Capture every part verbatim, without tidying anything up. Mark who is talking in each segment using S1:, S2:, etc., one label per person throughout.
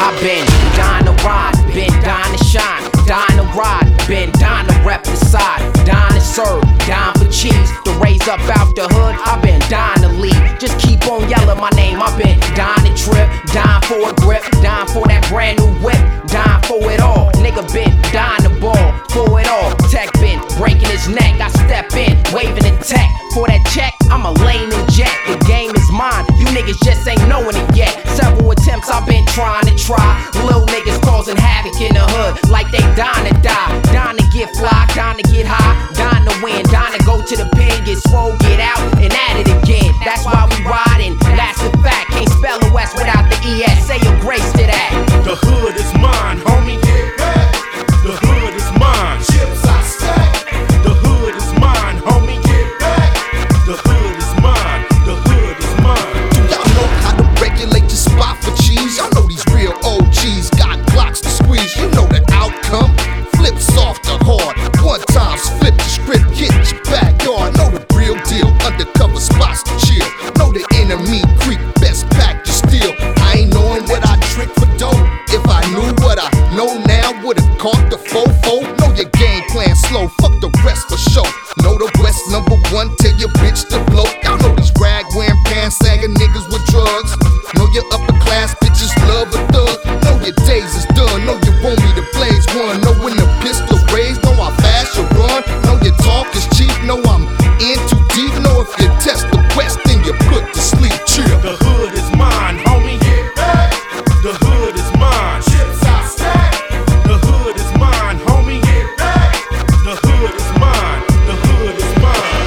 S1: I've been dying to ride, been dying to shine, dying to ride, been dying to rep the side, dying to serve, dying for cheese. To raise up out the hood, I've been dying to leave. Just keep on yelling my name. I've been dying to trip, dying for a grip, dying for that brand new whip, dying for it all. Nigga been dying to ball, for it all. Tech been breaking his neck, I step in, waving the tech. For that check, I'm a lane and jet. The game is mine, you niggas just ain't knowing it yet. Several attempts I've been trying to try. Little niggas causing havoc in the hood, like they dying to die. Dying to get fly, dying to get high, dying to win, dying to go to the pen, get swole, get out, and at it again. That's why we riding, that's the fact. Can't spell a West without the E S, say your grace to that.
S2: The hood is mine, homie. The hood is mine. Chips I stack. The hood is mine, homie. The hood is mine. The hood is mine.
S3: Do y'all know how to regulate your spot for cheese? Y'all know these real O Gs got Glocks to squeeze. You know the outcome. Flip soft or hard. One times flip the script, hit your backyard. Know the real deal. Undercover spots to chill. Know the enemy creep. Best pack to steal. I ain't knowing what I trick for dough. If I knew what I know now, would've caught the fofo. Know your game plan slow. Fuck the rest for show. Know the West number one. Tell your bitch to blow. Y'all know these rag wearing pants sagging niggas with drugs. Know your upper class bitches love a thug. Know your days is done. Know you want me to blaze one. Know when the pistol's raised. Know I fast you run. Know your talk is cheap. Know I'm in too deep. Know if you test the West, then you put to sleep. Chill.
S2: The hood is mine, homie. The hood is mine. Chips I stack. The hood is mine, homie. The hood is mine. The hood is mine.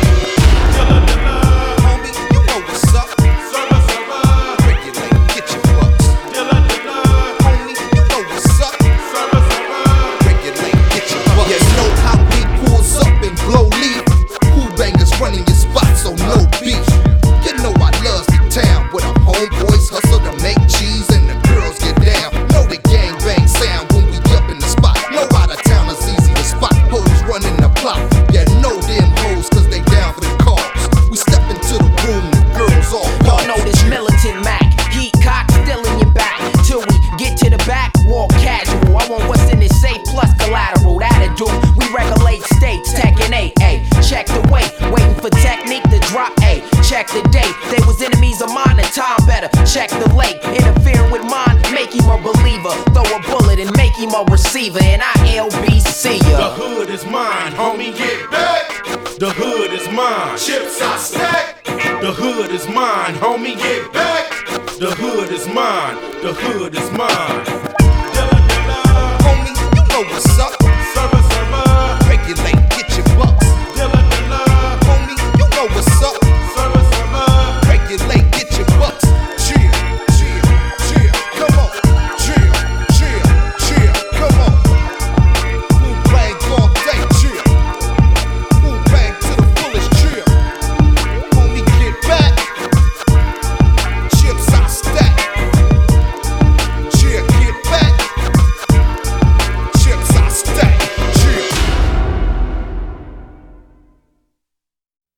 S3: Homie, you know what's up.
S2: Server, server.
S3: Regulate, get your bucks.
S2: Dilla, dilla.
S3: Homie, you know what's up.
S2: Server, server.
S3: Regulate, get your bucks. You know how we pulls up and blow leaf. Cool bangers running your spot, so no beef. You know I loves the town where the homeboys hustle to make cheese and the girls get down. Know the gang bang sound when we up in the spot. Know out of town is easy to spot. Hoes running the block. Yeah, know them hoes cause they down for the cause. We step into the room, the girls all
S1: Y'all know this militant Mac, heat cock still in your back. Till we get to the back, walk casual. I want what's in this safe plus collateral. That'll do. We regulate states, tech and A. A. Check the weight, waiting for technique to drop. A. Check the date. They was enemies of mine and time better. Check the lake, interfering with mine, make him a believer. Throw a bullet and make him a receiver. And I L B C
S2: The
S1: ya.
S2: hood is mine, homie. Get back. The hood is mine. Chips I stack. The hood is mine, homie. Get back. The hood is mine. The hood is mine. Dilla, dilla.
S3: homie, you know what's up.